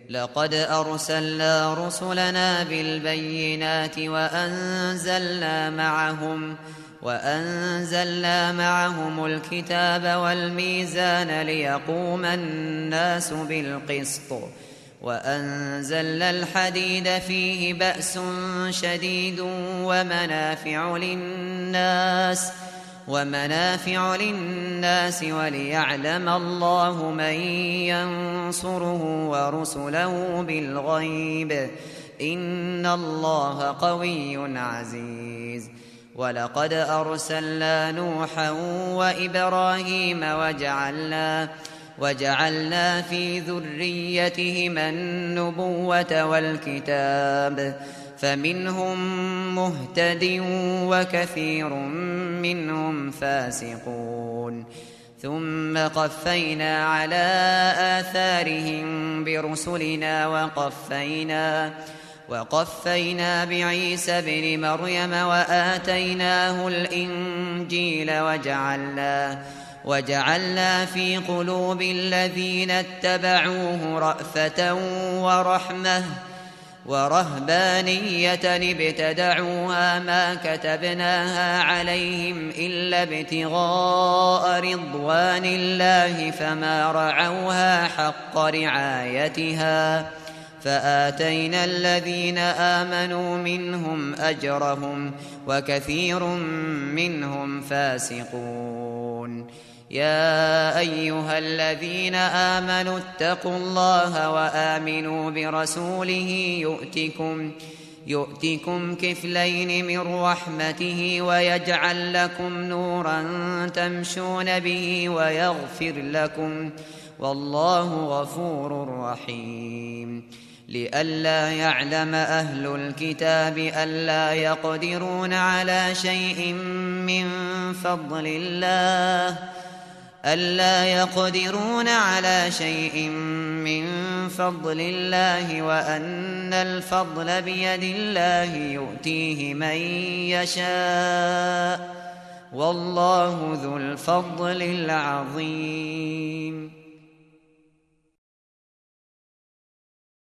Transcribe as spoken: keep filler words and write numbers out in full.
لقد أرسلنا رسلنا بالبينات وأنزلنا معهم وأنزلنا معهم الكتاب والميزان ليقوم الناس بالقسط وأنزلنا الحديد فيه بأس شديد ومنافع للناس ومنافع للناس وليعلم الله من ينصره ورسله بالغيب إن الله قوي عزيز. ولقد أرسلنا نوحا وإبراهيم وجعلنا وجعلنا في ذريتهما النبوة والكتاب فمنهم مهتد وكثير منهم فاسقون. ثم قفينا على آثارهم برسلنا وقفينا وقفينا بعيسى ابن مريم وآتيناه الإنجيل وجعلنا وجعلنا في قلوب الذين اتبعوه رأفة ورحمة ورهبانية ابتدعوها ما كتبناها عليهم إلا ابتغاء رضوان الله فما رعوها حق رعايتها فآتينا الذين آمنوا منهم أجرهم وكثير منهم فاسقون. يا أيها الذين آمنوا اتقوا الله وآمنوا برسوله يؤتكم يؤتكم كفلين من رحمته ويجعل لكم نورا تمشون به ويغفر لكم والله غفور رحيم. لئلا يعلم أهل الكتاب ألا يقدرون على شيء من فضل الله ألا يقدرون على شيء من فضل الله وأن الفضل بيد الله يؤتيه من يشاء والله ذو الفضل العظيم.